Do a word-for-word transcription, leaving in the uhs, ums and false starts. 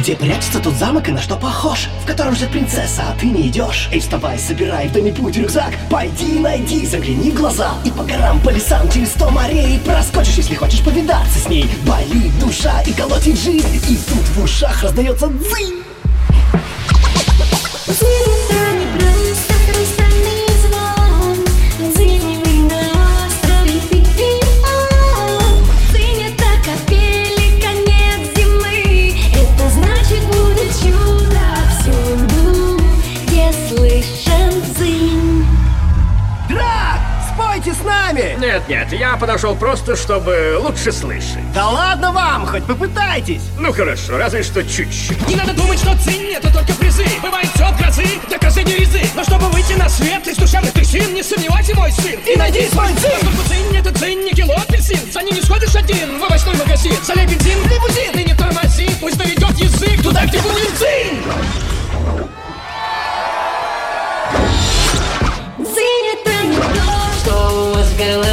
Где прячется тот замок и на что похож? В котором живет принцесса, а ты не идешь. Эй, вставай, собирай в доме путь рюкзак. Пойди, найди, загляни в глаза. И по горам, по лесам, через сто морей проскочишь, если хочешь повидаться с ней. Болит душа и колотит жизнь, и тут в ушах раздается дзынь. С нами! Нет, нет, я подошел просто, чтобы лучше слышать. Да ладно вам, хоть попытайтесь! Ну хорошо, разве что чуть-чуть. Не надо думать, что цинь, это только призы. Бывает все от грозы до последней резы. Но чтобы выйти на свет из душевных трясин, не сомневайся, мой сын, и найди свой цинь. Поскольку цинь, это цинь, не кило апельсин. За ним не сходишь один в овощной магазин. Залей бензин, лимузин, ты не тормози. Пусть доведет язык туда, где будет цинь. Цинь, это не то, что у вас в голове.